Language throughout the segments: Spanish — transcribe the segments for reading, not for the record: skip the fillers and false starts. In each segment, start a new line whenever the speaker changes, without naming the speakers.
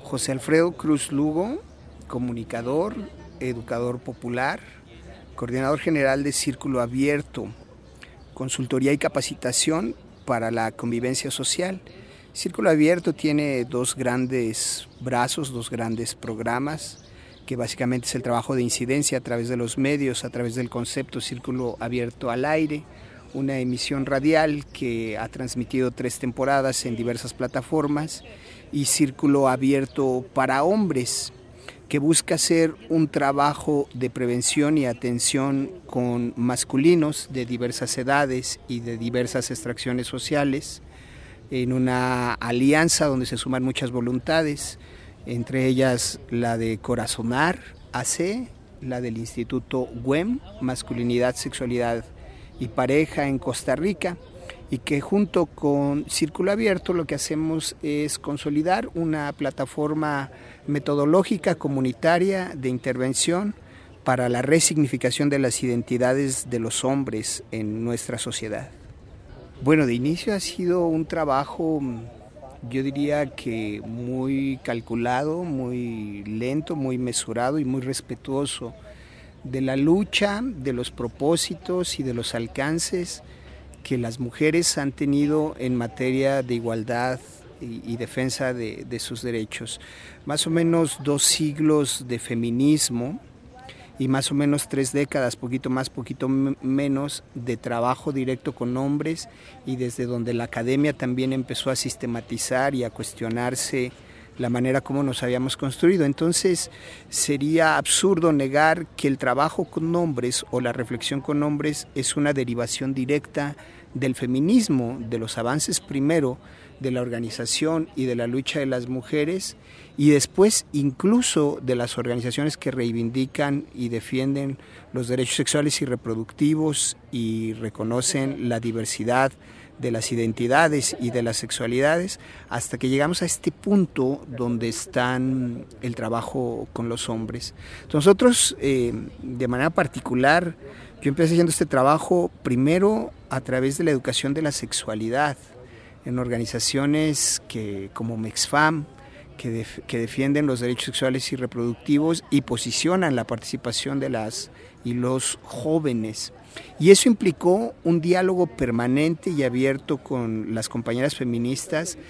José Alfredo Cruz Lugo, comunicador, educador popular, coordinador general de Círculo Abierto, consultoría y capacitación para la convivencia social. Círculo Abierto tiene dos grandes brazos, dos grandes programas, que básicamente es el trabajo de incidencia a través de los medios, a través del concepto Círculo Abierto al Aire, una emisión radial que ha transmitido 3 temporadas en diversas plataformas, y Círculo Abierto para Hombres, que busca hacer un trabajo de prevención y atención con masculinos de diversas edades y de diversas extracciones sociales, en una alianza donde se suman muchas voluntades, entre ellas la de Corazonar AC, la del Instituto WEM, Masculinidad, Sexualidad y Pareja en Costa Rica, y que junto con Círculo Abierto lo que hacemos es consolidar una plataforma metodológica comunitaria de intervención para la resignificación de las identidades de los hombres en nuestra sociedad. Bueno, de inicio ha sido un trabajo, yo diría que muy calculado, muy lento, muy mesurado y muy respetuoso de la lucha, de los propósitos y de los alcances que las mujeres han tenido en materia de igualdad y defensa de sus derechos. Más o menos 2 siglos de feminismo y más o menos 3 décadas, poquito más, poquito menos, de trabajo directo con hombres, y desde donde la academia también empezó a sistematizar y a cuestionarse la manera como nos habíamos construido. Entonces sería absurdo negar que el trabajo con hombres o la reflexión con hombres es una derivación directa del feminismo, de los avances primero de la organización y de la lucha de las mujeres, y después incluso de las organizaciones que reivindican y defienden los derechos sexuales y reproductivos y reconocen la diversidad de las identidades y de las sexualidades, hasta que llegamos a este punto donde están el trabajo con los hombres. Nosotros, de manera particular, yo empecé haciendo este trabajo primero a través de la educación de la sexualidad en organizaciones como Mexfam, que defienden los derechos sexuales y reproductivos y posicionan la participación de las y los jóvenes. Y eso implicó un diálogo permanente y abierto con las compañeras feministas,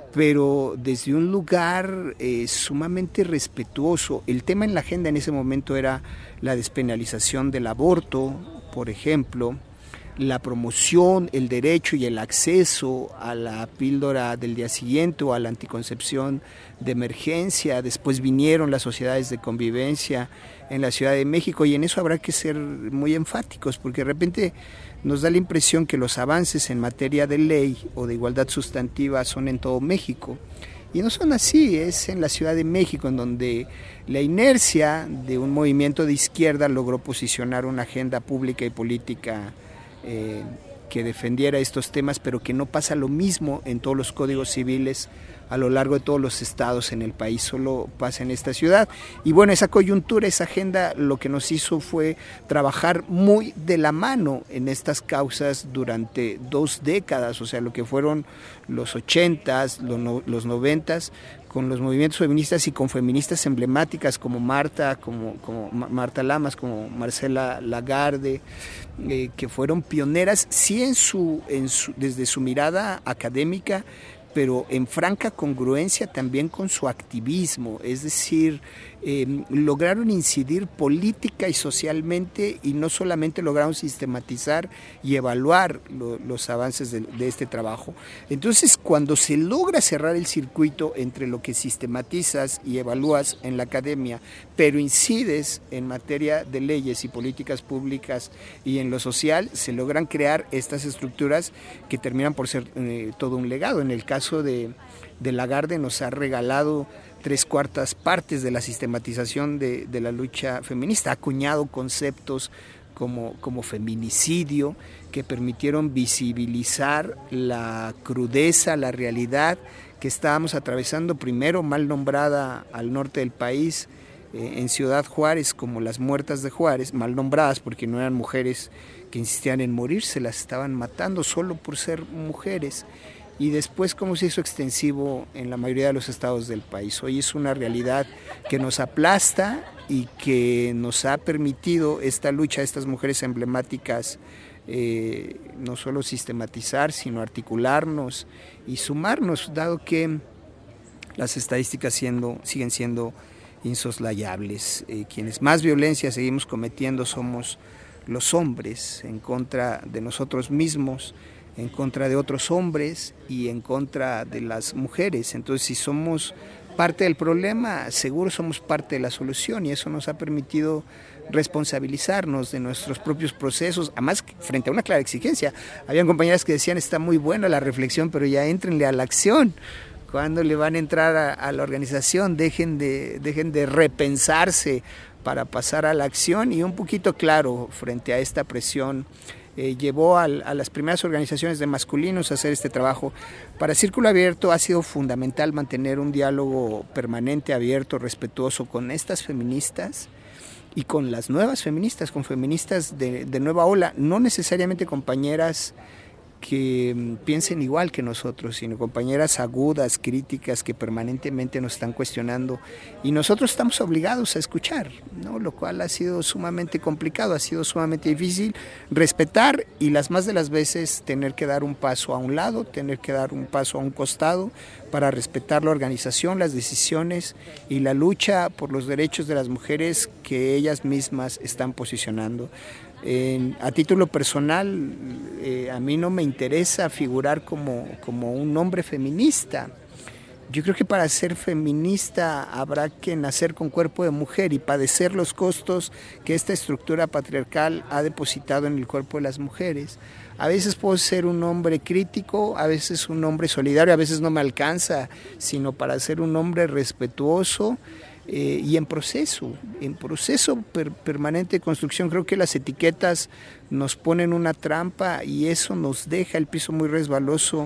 pero desde un lugar sumamente respetuoso. El tema en la agenda en ese momento era la despenalización del aborto, por ejemplo, la promoción, el derecho y el acceso a la píldora del día siguiente o a la anticoncepción de emergencia. Después vinieron las sociedades de convivencia en la Ciudad de México, y en eso habrá que ser muy enfáticos, porque de repente nos da la impresión que los avances en materia de ley o de igualdad sustantiva son en todo México. Y no son así, es en la Ciudad de México en donde la inercia de un movimiento de izquierda logró posicionar una agenda pública y política que defendiera estos temas, pero que no pasa lo mismo en todos los códigos civiles a lo largo de todos los estados en el país, solo pasa en esta ciudad. Y bueno, esa coyuntura, esa agenda, lo que nos hizo fue trabajar muy de la mano en estas causas durante 2 décadas, o sea, lo que fueron los 80s, los 90s, con los movimientos feministas y con feministas emblemáticas como Marta Marta Lamas, como Marcela Lagarde, que fueron pioneras, sí desde su mirada académica, pero en franca congruencia también con su activismo, es decir, lograron incidir política y socialmente, y no solamente lograron sistematizar y evaluar los avances de este trabajo. Entonces, cuando se logra cerrar el circuito entre lo que sistematizas y evalúas en la academia, pero incides en materia de leyes y políticas públicas y en lo social, se logran crear estas estructuras que terminan por ser todo un legado. En el caso de Lagarde, nos ha regalado 3/4 partes de la sistematización de la lucha feminista, ha acuñado conceptos como feminicidio, que permitieron visibilizar la crudeza, la realidad que estábamos atravesando, primero mal nombrada al norte del país, en Ciudad Juárez, como las muertas de Juárez, mal nombradas porque no eran mujeres que insistían en morir, se las estaban matando solo por ser mujeres. y después cómo se hizo extensivo en la mayoría de los estados del país. Hoy es una realidad que nos aplasta y que nos ha permitido esta lucha de estas mujeres emblemáticas no solo sistematizar, sino articularnos y sumarnos, dado que las estadísticas siguen siendo insoslayables. Quienes más violencia seguimos cometiendo somos los hombres, en contra de nosotros mismos, en contra de otros hombres y en contra de las mujeres. Entonces, si somos parte del problema, seguro somos parte de la solución, y eso nos ha permitido responsabilizarnos de nuestros propios procesos, además frente a una clara exigencia. Habían compañeras que decían, está muy buena la reflexión, pero ya éntrenle a la acción. Cuando le van a entrar a la organización, dejen de repensarse para pasar a la acción, y un poquito claro frente a esta presión llevó a las primeras organizaciones de masculinos a hacer este trabajo. Para Círculo Abierto ha sido fundamental mantener un diálogo permanente, abierto, respetuoso con estas feministas y con las nuevas feministas, con feministas de nueva ola, no necesariamente compañeras que piensen igual que nosotros, sino compañeras agudas, críticas, que permanentemente nos están cuestionando, y nosotros estamos obligados a escuchar, ¿no? Lo cual ha sido sumamente complicado, ha sido sumamente difícil respetar, y las más de las veces tener que dar un paso a un lado, tener que dar un paso a un costado para respetar la organización, las decisiones y la lucha por los derechos de las mujeres que ellas mismas están posicionando. A título personal, a mí no me interesa figurar como un hombre feminista. Yo creo que para ser feminista habrá que nacer con cuerpo de mujer y padecer los costos que esta estructura patriarcal ha depositado en el cuerpo de las mujeres. A veces puedo ser un hombre crítico, a veces un hombre solidario, a veces no me alcanza, sino para ser un hombre respetuoso y en proceso permanente de construcción. Creo que las etiquetas nos ponen una trampa y eso nos deja el piso muy resbaloso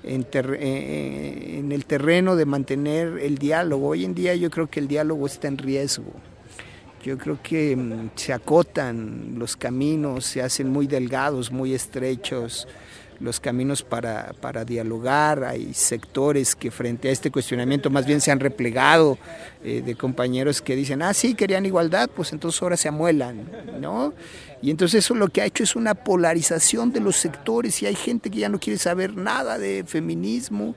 en el terreno de mantener el diálogo. Hoy en día yo creo que el diálogo está en riesgo. Yo creo que se acotan los caminos, se hacen muy delgados, muy estrechos los caminos para dialogar. Hay sectores que frente a este cuestionamiento más bien se han replegado, de compañeros que dicen, sí, querían igualdad, pues entonces ahora se amuelan, ¿no? Y entonces eso lo que ha hecho es una polarización de los sectores, y hay gente que ya no quiere saber nada de feminismo,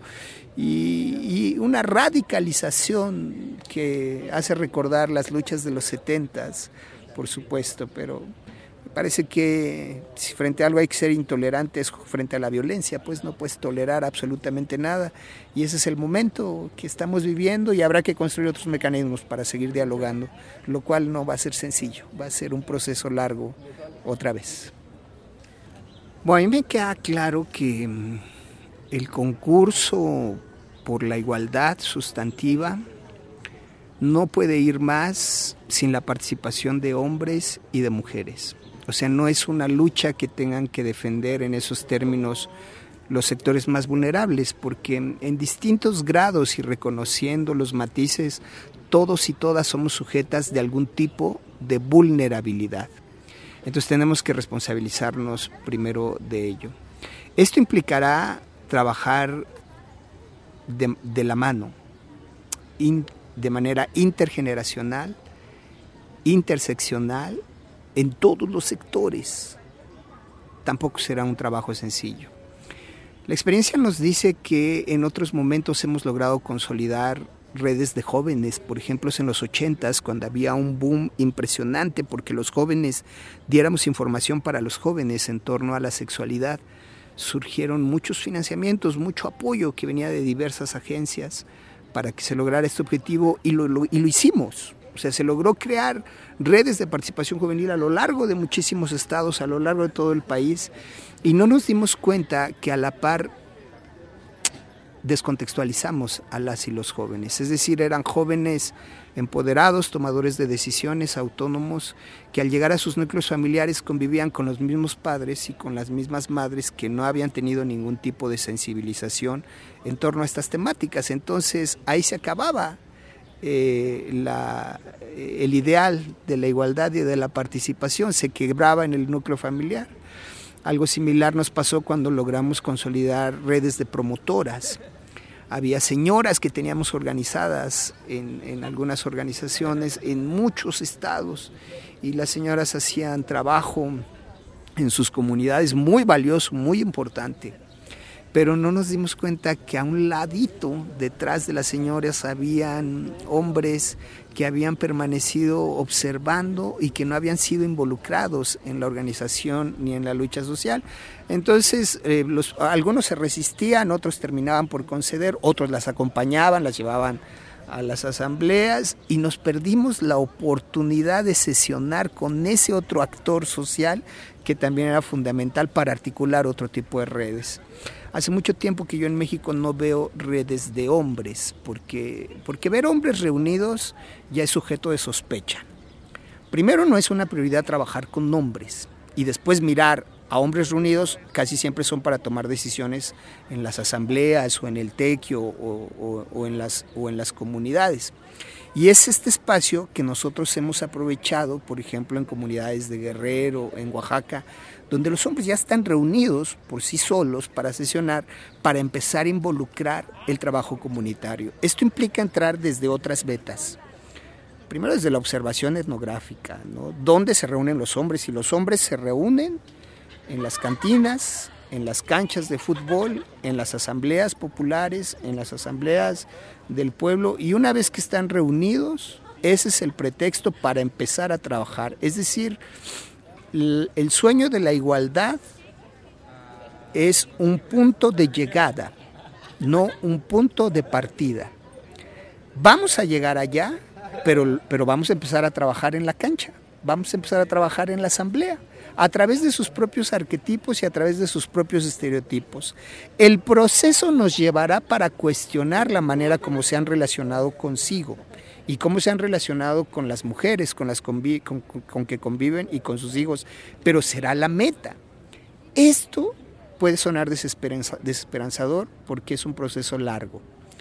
y una radicalización que hace recordar las luchas de los 70s, por supuesto, pero me parece que si frente a algo hay que ser intolerantes, frente a la violencia, pues no puedes tolerar absolutamente nada, y ese es el momento que estamos viviendo, y habrá que construir otros mecanismos para seguir dialogando, lo cual no va a ser sencillo, va a ser un proceso largo otra vez. Bueno, a mí me queda claro que el concurso por la igualdad sustantiva no puede ir más sin la participación de hombres y de mujeres. O sea, no es una lucha que tengan que defender en esos términos los sectores más vulnerables, porque en distintos grados y reconociendo los matices, todos y todas somos sujetas de algún tipo de vulnerabilidad. Entonces tenemos que responsabilizarnos primero de ello. Esto implicará trabajar de la mano, de manera intergeneracional, interseccional, en todos los sectores. Tampoco será un trabajo sencillo. La experiencia nos dice que en otros momentos hemos logrado consolidar redes de jóvenes, por ejemplo en los 80s, cuando había un boom impresionante porque los jóvenes diéramos información para los jóvenes en torno a la sexualidad. Surgieron muchos financiamientos, mucho apoyo que venía de diversas agencias para que se lograra este objetivo, y lo hicimos. O sea, se logró crear redes de participación juvenil a lo largo de muchísimos estados, a lo largo de todo el país, y no nos dimos cuenta que a la par descontextualizamos a las y los jóvenes. Es decir, eran jóvenes empoderados, tomadores de decisiones, autónomos, que al llegar a sus núcleos familiares convivían con los mismos padres y con las mismas madres que no habían tenido ningún tipo de sensibilización en torno a estas temáticas. Entonces ahí se acababa el ideal de la igualdad y de la participación, se quebraba en el núcleo familiar. Algo similar nos pasó cuando logramos consolidar redes de promotoras. Había señoras que teníamos organizadas en algunas organizaciones en muchos estados, y las señoras hacían trabajo en sus comunidades muy valioso, muy importante. Pero no nos dimos cuenta que a un ladito, detrás de las señoras, habían hombres que habían permanecido observando y que no habían sido involucrados en la organización ni en la lucha social. Entonces, algunos se resistían, otros terminaban por conceder, otros las acompañaban, las llevaban a las asambleas, y nos perdimos la oportunidad de sesionar con ese otro actor social que también era fundamental para articular otro tipo de redes. Hace mucho tiempo que yo en México no veo redes de hombres, porque ver hombres reunidos ya es sujeto de sospecha. Primero, no es una prioridad trabajar con hombres, y después mirar a hombres reunidos casi siempre son para tomar decisiones en las asambleas o en el tequio o en las comunidades. Y es este espacio que nosotros hemos aprovechado, por ejemplo, en comunidades de Guerrero, en Oaxaca, donde los hombres ya están reunidos por sí solos para sesionar, para empezar a involucrar el trabajo comunitario. Esto implica entrar desde otras vetas. Primero, desde la observación etnográfica, ¿no? ¿Dónde se reúnen los hombres? Y los hombres se reúnen en las cantinas, en las canchas de fútbol, en las asambleas populares, en las asambleas del pueblo, y una vez que están reunidos, ese es el pretexto para empezar a trabajar. Es decir, el sueño de la igualdad es un punto de llegada, no un punto de partida. Vamos a llegar allá, pero vamos a empezar a trabajar en la cancha, vamos a empezar a trabajar en la asamblea, a través de sus propios arquetipos y a través de sus propios estereotipos. El proceso nos llevará para cuestionar la manera como se han relacionado consigo y cómo se han relacionado con las mujeres con que conviven y con sus hijos, pero será la meta. Esto puede sonar desesperanzador porque es un proceso largo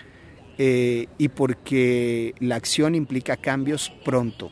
y porque la acción implica cambios pronto.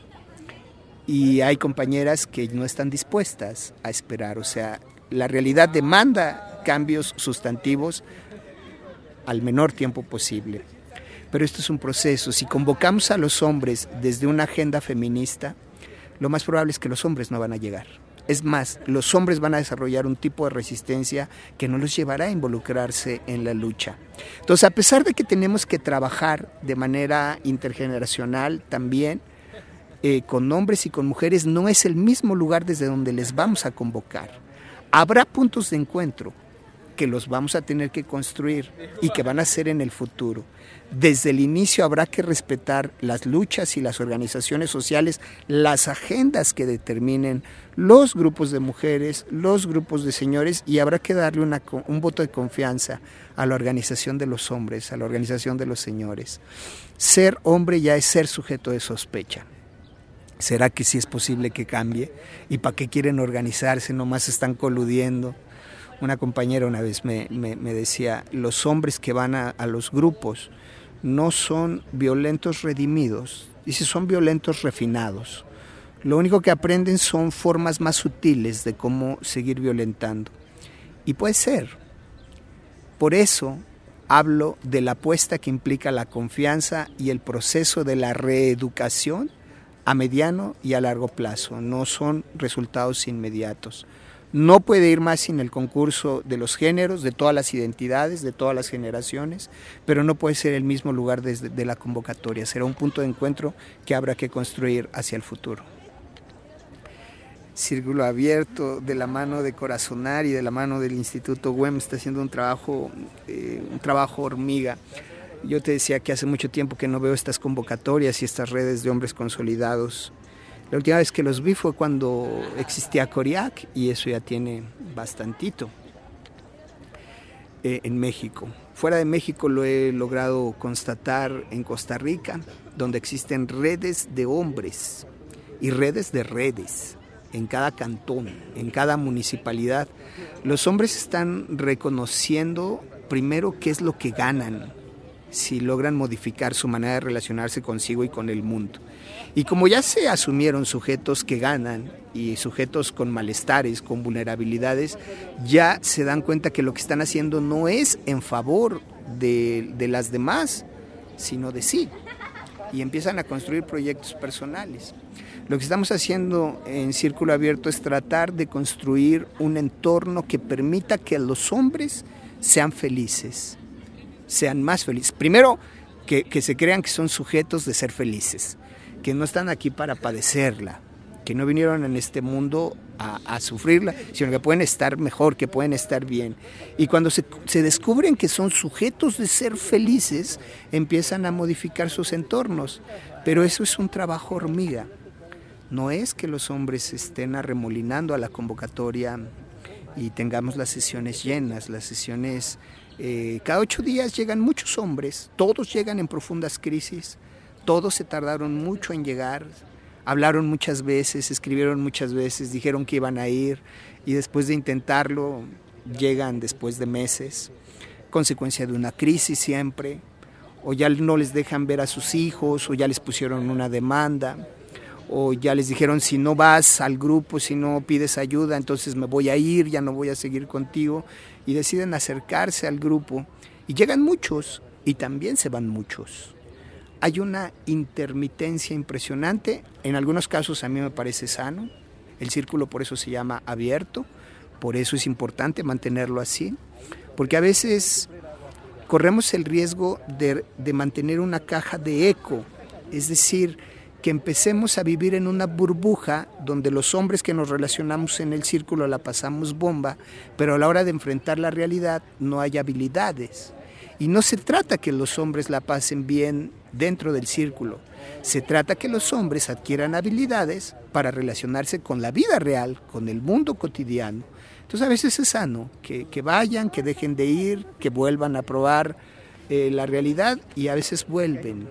Y hay compañeras que no están dispuestas a esperar, o sea, la realidad demanda cambios sustantivos al menor tiempo posible. Pero esto es un proceso. Si convocamos a los hombres desde una agenda feminista, lo más probable es que los hombres no van a llegar. Es más, los hombres van a desarrollar un tipo de resistencia que no los llevará a involucrarse en la lucha. Entonces, a pesar de que tenemos que trabajar de manera intergeneracional también, con hombres y con mujeres, no es el mismo lugar desde donde les vamos a convocar. Habrá puntos de encuentro que los vamos a tener que construir y que van a ser en el futuro. Desde el inicio habrá que respetar las luchas y las organizaciones sociales, las agendas que determinen los grupos de mujeres, los grupos de señores, y habrá que darle un voto de confianza a la organización de los hombres, a la organización de los señores. Ser hombre ya es ser sujeto de sospecha. ¿Será que sí es posible que cambie? ¿Y para qué quieren organizarse? Nomás están coludiendo. Una compañera una vez me decía, los hombres que van a los grupos no son violentos redimidos, dice, son violentos refinados. Lo único que aprenden son formas más sutiles de cómo seguir violentando. Y puede ser. Por eso hablo de la apuesta que implica la confianza y el proceso de la reeducación a mediano y a largo plazo. No son resultados inmediatos. No puede ir más sin el concurso de los géneros, de todas las identidades, de todas las generaciones, pero no puede ser el mismo lugar desde la convocatoria. Será un punto de encuentro que habrá que construir hacia el futuro. Círculo Abierto, de la mano de Corazonar y de la mano del Instituto WEM, está haciendo un trabajo hormiga. Yo te decía que hace mucho tiempo que no veo estas convocatorias y estas redes de hombres consolidados. La última vez que los vi fue cuando existía Coriac, y eso ya tiene bastantito en México. Fuera de México lo he logrado constatar en Costa Rica, donde existen redes de hombres y redes de redes en cada cantón, en cada municipalidad. Los hombres están reconociendo primero qué es lo que ganan si logran modificar su manera de relacionarse consigo y con el mundo. Y como ya se asumieron sujetos que ganan y sujetos con malestares, con vulnerabilidades, ya se dan cuenta que lo que están haciendo no es en favor de las demás, sino de sí. Y empiezan a construir proyectos personales. Lo que estamos haciendo en Círculo Abierto es tratar de construir un entorno que permita que los hombres sean felices, sean más felices. Primero, que se crean que son sujetos de ser felices, que no están aquí para padecerla, que no vinieron en este mundo a sufrirla, sino que pueden estar mejor, que pueden estar bien. Y cuando se descubren que son sujetos de ser felices, empiezan a modificar sus entornos. Pero eso es un trabajo hormiga. No es que los hombres estén arremolinando a la convocatoria y tengamos las sesiones llenas, las sesiones... cada 8 días llegan muchos hombres, todos llegan en profundas crisis, todos se tardaron mucho en llegar, hablaron muchas veces, escribieron muchas veces, dijeron que iban a ir y después de intentarlo llegan después de meses, consecuencia de una crisis siempre, o ya no les dejan ver a sus hijos, o ya les pusieron una demanda, o ya les dijeron si no vas al grupo, si no pides ayuda, entonces me voy a ir, ya no voy a seguir contigo, y deciden acercarse al grupo, y llegan muchos, y también se van muchos. Hay una intermitencia impresionante, en algunos casos a mí me parece sano, el círculo por eso se llama abierto, por eso es importante mantenerlo así, porque a veces corremos el riesgo de mantener una caja de eco, es decir, que empecemos a vivir en una burbuja donde los hombres que nos relacionamos en el círculo la pasamos bomba, pero a la hora de enfrentar la realidad no hay habilidades. Y no se trata que los hombres la pasen bien dentro del círculo, se trata que los hombres adquieran habilidades para relacionarse con la vida real, con el mundo cotidiano. Entonces a veces es sano que vayan, que dejen de ir, que vuelvan a probar la realidad y a veces vuelven.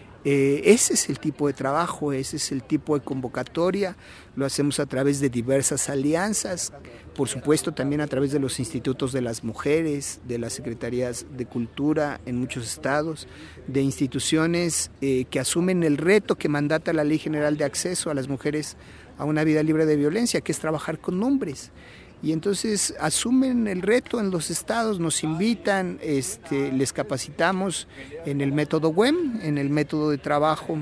Ese es el tipo de trabajo, ese es el tipo de convocatoria, lo hacemos a través de diversas alianzas, por supuesto también a través de los institutos de las mujeres, de las secretarías de cultura en muchos estados, de instituciones que asumen el reto que mandata la Ley General de Acceso a las Mujeres a una vida libre de violencia, que es trabajar con hombres. Y entonces asumen el reto en los estados, nos invitan, les capacitamos en el método WEM, en el método de trabajo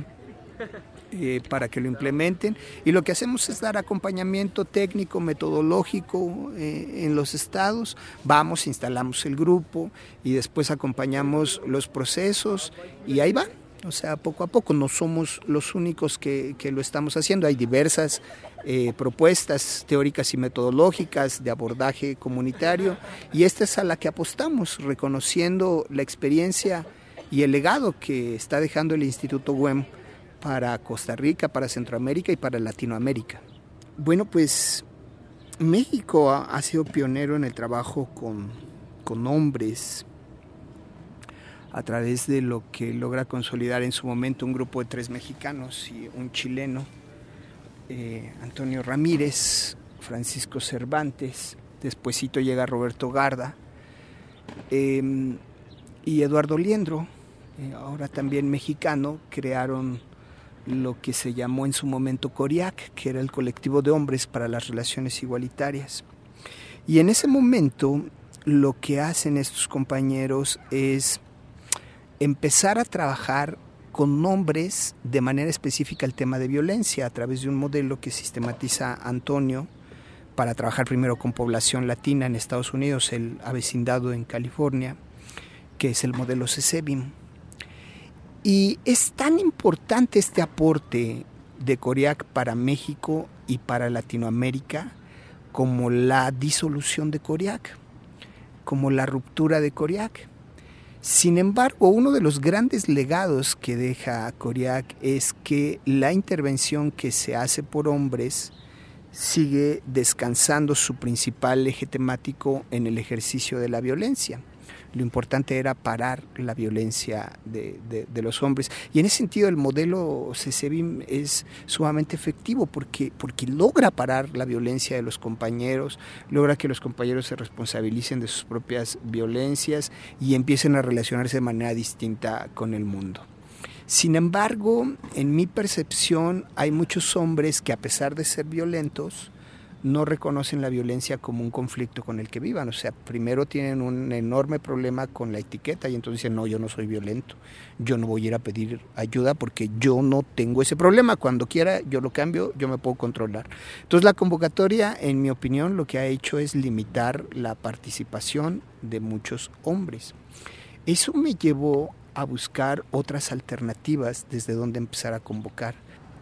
para que lo implementen. Y lo que hacemos es dar acompañamiento técnico, metodológico en los estados. Vamos, instalamos el grupo y después acompañamos los procesos y ahí va. O sea, poco a poco, no somos los únicos que lo estamos haciendo. Hay diversas propuestas teóricas y metodológicas de abordaje comunitario y esta es a la que apostamos, reconociendo la experiencia y el legado que está dejando el Instituto WEM para Costa Rica, para Centroamérica y para Latinoamérica. Bueno, pues México ha sido pionero en el trabajo con hombres, a través de lo que logra consolidar en su momento un grupo de 3 mexicanos y un chileno, Antonio Ramírez, Francisco Cervantes, despuesito llega Roberto Garda y Eduardo Liendro, ahora también mexicano, crearon lo que se llamó en su momento CORIAC, que era el colectivo de hombres para las relaciones igualitarias. Y en ese momento lo que hacen estos compañeros es empezar a trabajar con hombres de manera específica el tema de violencia a través de un modelo que sistematiza Antonio para trabajar primero con población latina en Estados Unidos, el avecindado en California, que es el modelo CESEBIM. Y es tan importante este aporte de CORIAC para México y para Latinoamérica como la disolución de CORIAC, como la ruptura de CORIAC. Sin embargo, uno de los grandes legados que deja CORIAC es que la intervención que se hace por hombres sigue descansando su principal eje temático en el ejercicio de la violencia. lo importante era parar la violencia de los hombres. Y en ese sentido el modelo CECEBIM es sumamente efectivo porque logra parar la violencia de los compañeros, logra que los compañeros se responsabilicen de sus propias violencias y empiecen a relacionarse de manera distinta con el mundo. Sin embargo, en mi percepción hay muchos hombres que, a pesar de ser violentos, no reconocen la violencia como un conflicto con el que vivan. O sea, primero tienen un enorme problema con la etiqueta y entonces dicen, no, yo no soy violento, yo no voy a ir a pedir ayuda porque yo no tengo ese problema. Cuando quiera yo lo cambio, yo me puedo controlar. Entonces la convocatoria, en mi opinión, lo que ha hecho es limitar la participación de muchos hombres. Eso me llevó a buscar otras alternativas desde donde empezar a convocar.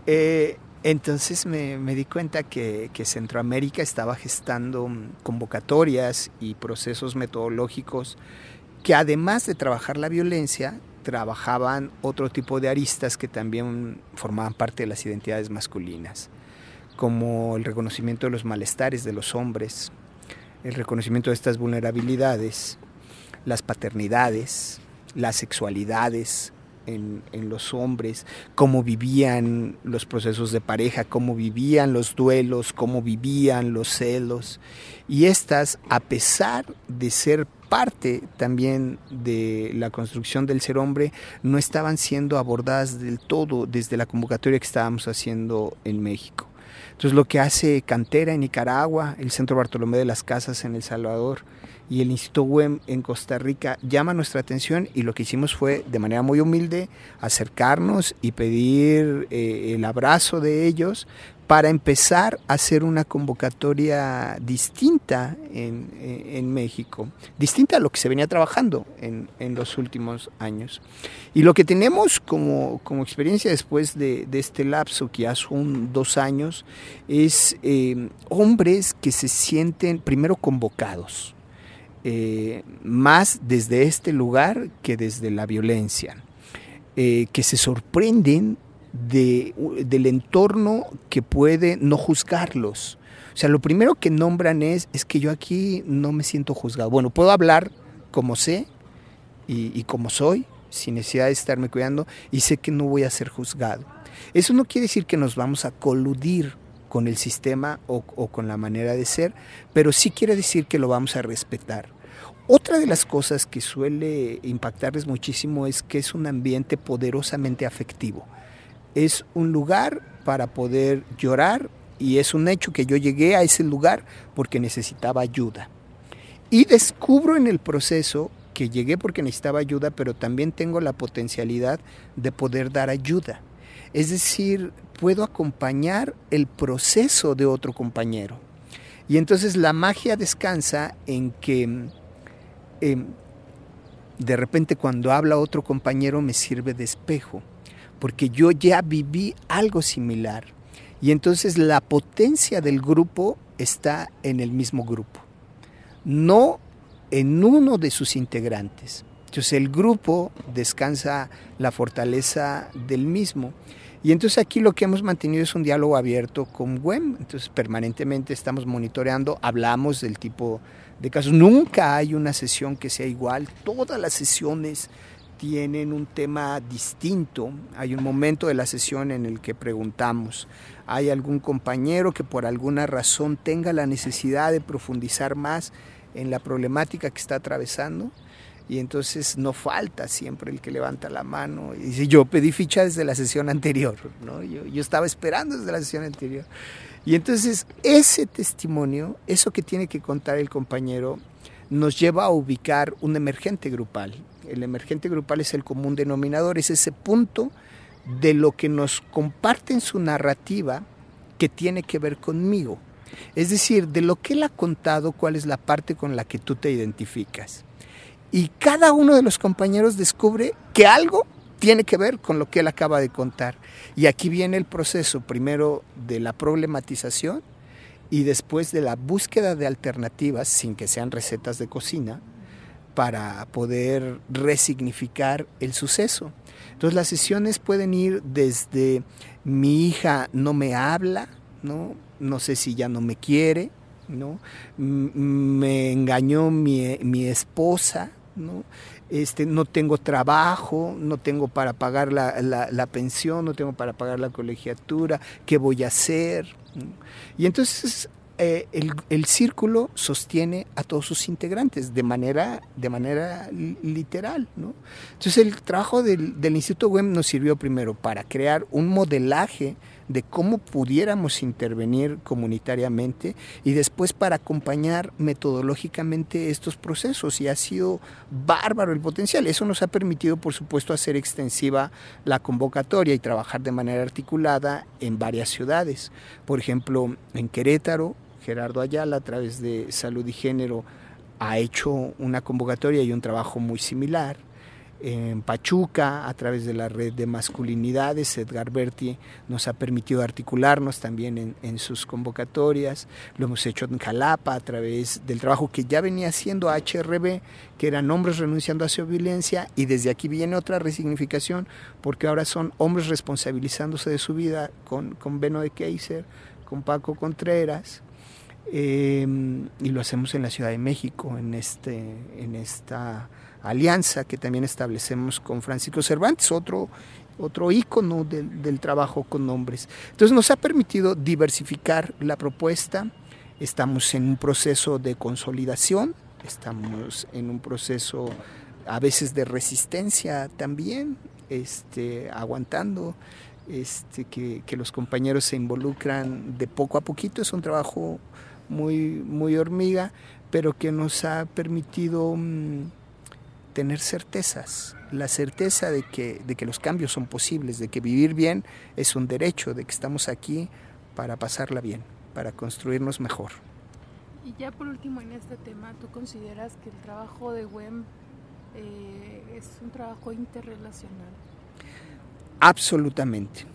Entonces me di cuenta que Centroamérica estaba gestando convocatorias y procesos metodológicos que, además de trabajar la violencia, trabajaban otro tipo de aristas que también formaban parte de las identidades masculinas, como el reconocimiento de los malestares de los hombres, el reconocimiento de estas vulnerabilidades, las paternidades, las sexualidades en los hombres, cómo vivían los procesos de pareja, cómo vivían los duelos, cómo vivían los celos. Y estas, a pesar de ser parte también de la construcción del ser hombre, no estaban siendo abordadas del todo desde la convocatoria que estábamos haciendo en México. Entonces, lo que hace Cantera en Nicaragua, el Centro Bartolomé de las Casas en El Salvador y el Instituto WEM en Costa Rica llama nuestra atención, y lo que hicimos fue, de manera muy humilde, acercarnos y pedir el abrazo de ellos para empezar a hacer una convocatoria distinta en México, distinta a lo que se venía trabajando en los últimos años. Y lo que tenemos como experiencia después de este lapso, que ya son 2 años, es hombres que se sienten primero convocados, más desde este lugar que desde la violencia, que se sorprenden del entorno que puede no juzgarlos. O sea, lo primero que nombran es que yo aquí no me siento juzgado. Bueno, puedo hablar como sé y como soy, sin necesidad de estarme cuidando, y sé que no voy a ser juzgado. Eso no quiere decir que nos vamos a coludir con el sistema o con la manera de ser, pero sí quiere decir que lo vamos a respetar. Otra de las cosas que suele impactarles muchísimo es que es un ambiente poderosamente afectivo. Es un lugar para poder llorar, y es un hecho que yo llegué a ese lugar porque necesitaba ayuda. Y descubro en el proceso que llegué porque necesitaba ayuda, pero también tengo la potencialidad de poder dar ayuda. Es decir, puedo acompañar el proceso de otro compañero. Y entonces la magia descansa en que de repente cuando habla otro compañero me sirve de espejo, porque yo ya viví algo similar. Y entonces la potencia del grupo está en el mismo grupo, no en uno de sus integrantes. Entonces el grupo descansa la fortaleza del mismo. Y entonces aquí lo que hemos mantenido es un diálogo abierto con WEM. Entonces permanentemente estamos monitoreando, hablamos del tipo de casos. Nunca hay una sesión que sea igual, todas las sesiones tienen un tema distinto. Hay un momento de la sesión en el que preguntamos, ¿hay algún compañero que por alguna razón tenga la necesidad de profundizar más en la problemática que está atravesando? Y entonces no falta siempre el que levanta la mano y dice, yo pedí ficha desde la sesión anterior, ¿no? Yo estaba esperando desde la sesión anterior. Y entonces ese testimonio, eso que tiene que contar el compañero, nos lleva a ubicar un emergente grupal. El emergente grupal es el común denominador, es ese punto de lo que nos comparte en su narrativa que tiene que ver conmigo. Es decir, de lo que él ha contado, cuál es la parte con la que tú te identificas. Y cada uno de los compañeros descubre que algo tiene que ver con lo que él acaba de contar. Y aquí viene el proceso, primero de la problematización y después de la búsqueda de alternativas, sin que sean recetas de cocina, para poder resignificar el suceso. Entonces las sesiones pueden ir desde mi hija no me habla, no sé si ya no me quiere, ¿no? Me engañó mi esposa, ¿no? No tengo trabajo, no tengo para pagar la pensión, no tengo para pagar la colegiatura, ¿qué voy a hacer? Y entonces el círculo sostiene a todos sus integrantes de manera literal, ¿no? Entonces el trabajo del Instituto WEM nos sirvió primero para crear un modelaje de cómo pudiéramos intervenir comunitariamente y después para acompañar metodológicamente estos procesos, y ha sido bárbaro el potencial. Eso nos ha permitido, por supuesto, hacer extensiva la convocatoria y trabajar de manera articulada en varias ciudades. Por ejemplo, en Querétaro, Gerardo Ayala, a través de Salud y Género, ha hecho una convocatoria y un trabajo muy similar. En Pachuca, a través de la red de masculinidades, Edgar Berti nos ha permitido articularnos también en sus convocatorias. Lo hemos hecho en Jalapa a través del trabajo que ya venía haciendo HRB, que eran hombres renunciando hacia violencia, y desde aquí viene otra resignificación, porque ahora son hombres responsabilizándose de su vida con Beno de Keyser, con Paco Contreras, y lo hacemos en la Ciudad de México, en esta alianza que también establecemos con Francisco Cervantes, otro ícono del trabajo con hombres. Entonces nos ha permitido diversificar la propuesta. Estamos en un proceso de consolidación, estamos en un proceso a veces de resistencia también, aguantando que los compañeros se involucran de poco a poquito. Es un trabajo muy hormiga, pero que nos ha permitido tener certezas, la certeza de que los cambios son posibles, de que vivir bien es un derecho, de que estamos aquí para pasarla bien, para construirnos mejor.
Y ya por último en este tema, ¿tú consideras que el trabajo de WEM es un trabajo interrelacional?
Absolutamente.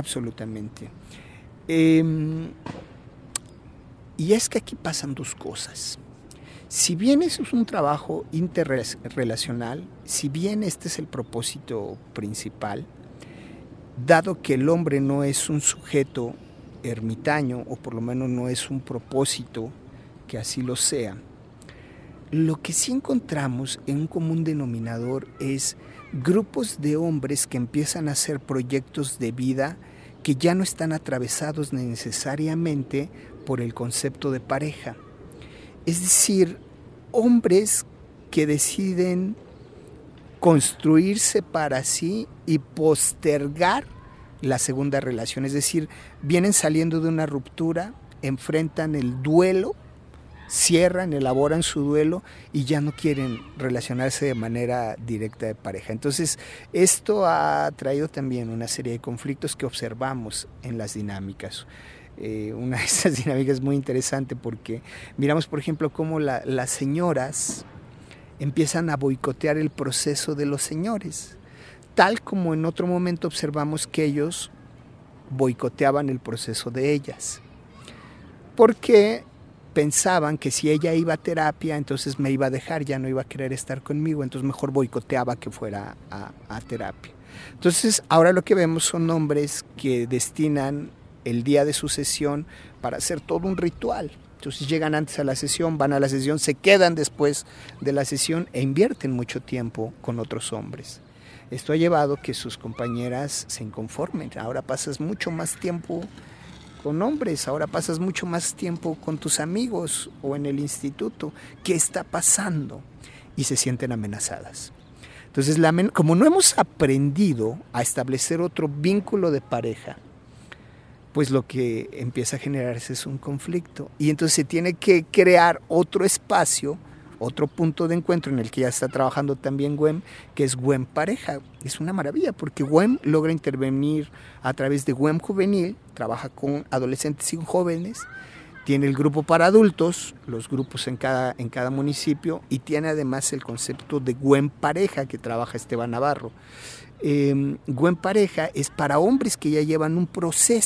Y es que aquí pasan dos cosas. Si bien es un trabajo interrelacional, si bien este es el propósito principal, dado que el hombre no es un sujeto ermitaño, o por lo menos no es un propósito que así lo sea, lo que sí encontramos en un común denominador es grupos de hombres que empiezan a hacer proyectos de vida que ya no están atravesados necesariamente por el concepto de pareja. Es decir, hombres que deciden construirse para sí y postergar la segunda relación. Es decir, vienen saliendo de una ruptura, enfrentan el duelo, cierran, elaboran su duelo y ya no quieren relacionarse de manera directa de pareja. Entonces, esto ha traído también una serie de conflictos que observamos en las dinámicas. Una de estas dinámicas es muy interesante porque miramos, por ejemplo, cómo las señoras empiezan a boicotear el proceso de los señores, tal como en otro momento observamos que ellos boicoteaban el proceso de ellas, porque pensaban que si ella iba a terapia, entonces me iba a dejar, ya no iba a querer estar conmigo, entonces mejor boicoteaba que fuera a terapia. Entonces, ahora lo que vemos son hombres que destinan el día de su sesión para hacer todo un ritual. Entonces llegan antes a la sesión, van a la sesión, se quedan después de la sesión e invierten mucho tiempo con otros hombres. Esto ha llevado que sus compañeras se inconformen. Ahora pasas mucho más tiempo con hombres, ahora pasas mucho más tiempo con tus amigos o en el instituto. ¿Qué está pasando? Y se sienten amenazadas. Entonces, como no hemos aprendido a establecer otro vínculo de pareja, pues lo que empieza a generarse es un conflicto. Y entonces se tiene que crear otro espacio, otro punto de encuentro en el que ya está trabajando también WEM, que es WEM Pareja. Es una maravilla porque WEM logra intervenir a través de WEM Juvenil, trabaja con adolescentes y jóvenes, tiene el grupo para adultos, los grupos en cada municipio, y tiene además el concepto de WEM Pareja que trabaja Esteban Navarro. WEM Pareja es para hombres que ya llevan un proceso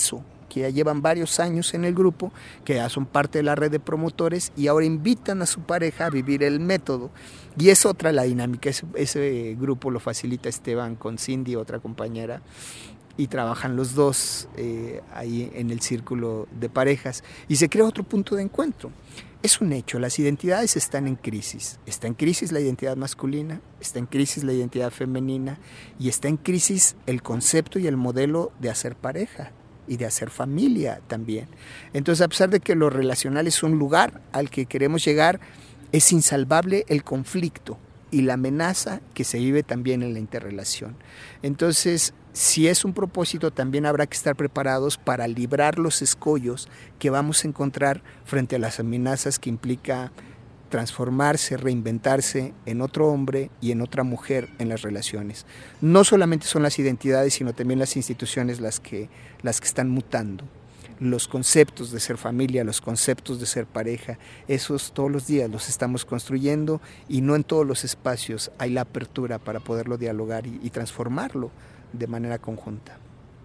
que ya llevan varios años en el grupo, que ya son parte de la red de promotores y ahora invitan a su pareja a vivir el método. Y es otra la dinámica, ese grupo lo facilita Esteban con Cindy, otra compañera, y trabajan los dos ahí en el círculo de parejas y se crea otro punto de encuentro. Es un hecho, las identidades están en crisis. Está en crisis la identidad masculina, está en crisis la identidad femenina y está en crisis el concepto y el modelo de hacer pareja y de hacer familia también. Entonces, a pesar de que lo relacional es un lugar al que queremos llegar, es insalvable el conflicto y la amenaza que se vive también en la interrelación. Entonces, si es un propósito, también habrá que estar preparados para librar los escollos que vamos a encontrar frente a las amenazas que implica transformarse, reinventarse en otro hombre y en otra mujer en las relaciones. No solamente son las identidades, sino también las instituciones las que están mutando. Los conceptos de ser familia, los conceptos de ser pareja, esos todos los días los estamos construyendo y no en todos los espacios hay la apertura para poderlo dialogar y transformarlo de manera conjunta.